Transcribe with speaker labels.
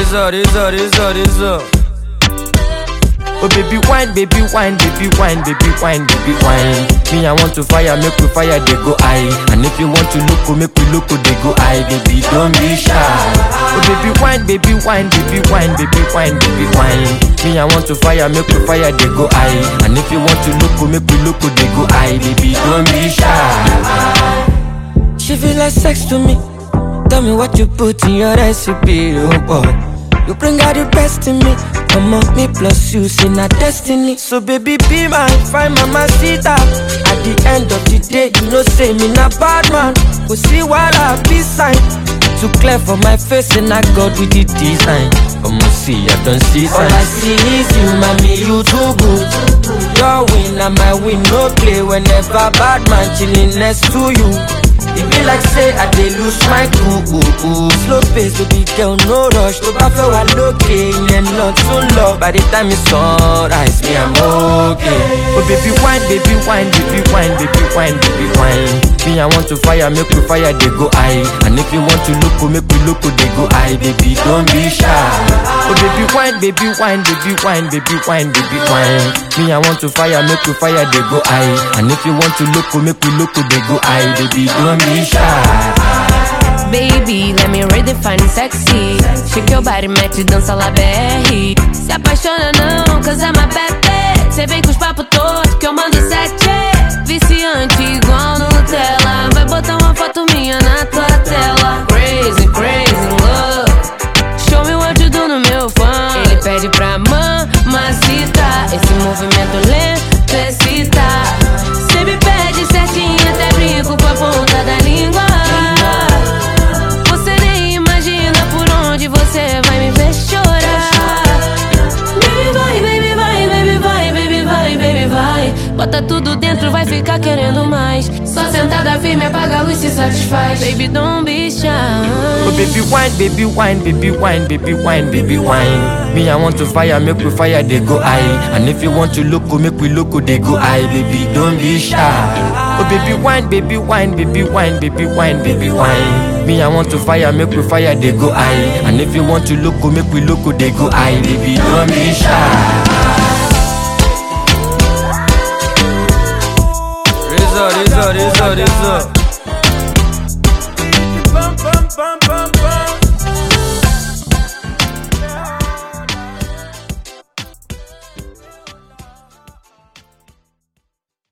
Speaker 1: Razor. Oh baby wine, baby wine, baby wine, baby wine, baby wine. Me I want to fire, make we fire, they go high. And if you want to look, make we look, they go high. Baby don't be shy. Oh baby wine, baby wine, baby wine, baby wine, baby wine. Me I want to fire, make we fire, they go high. And if you want to look, make we look, they go high. Baby don't be shy. She feel like sex to me. Tell me what you put in your recipe, oh boy. You bring out the best in me. Come on, me plus you, see not destiny. So baby, be my fine mamacita. At the end of the day, you know say me not bad man. Go see what I be sign. Too clear for my face and I got with the design. Come on, see, I don't see sign. All I see is you, mommy, you too good. Your win and my win, no play. Whenever bad man chilling next to you, it be like say I dey lose my cool. Slow pace, baby girl, no rush. To back for a look and not too low. By the time it's sunrise, me I'm okay. Oh baby wine, baby wine, baby wine, baby wine, baby wine. Me I want to fire, make we fire, they go high. And if you want to look, make we look, they go high. Baby don't be shy. Oh baby wine, baby wine, baby wine, baby wine, baby wine. Me I want to fire, make we fire, they go high. And if you want to look, make we look, they go high. Baby don't be shy.
Speaker 2: Baby, let me redefine sexy. Shake your body, mete dança lá BR. Se apaixona não, cause I'm a bad bitch. Cê vem com os papos todos que eu mando 7. Viciante igual Nutella. Vai botar uma foto minha na tua tela. Crazy, crazy love. Show me what you do no meu fã. Ele pede pra mamacita. Esse movimento lento excita. Cê me pede certinho, até brinco com a ponta da língua. Você nem imagina por onde você vai me ver chorar. Baby vai, baby vai, baby vai, baby vai, baby vai. Bota tudo dentro, vai ficar querendo mais. Só sentada firme, apaga a luz, se satisfaz. Baby don't be shy.
Speaker 1: Oh baby wine, baby wine, baby wine, baby wine, baby wine. Me I want to fire, make we fire, they go high. And if you want to look, make we look, they go high. Baby don't be shy. Oh baby wine, baby wine, baby wine, baby wine, baby wine. Me I want to fire, make we fire, they go high. And if you want to look, make we look, they go high. Baby don't be shy. Razor.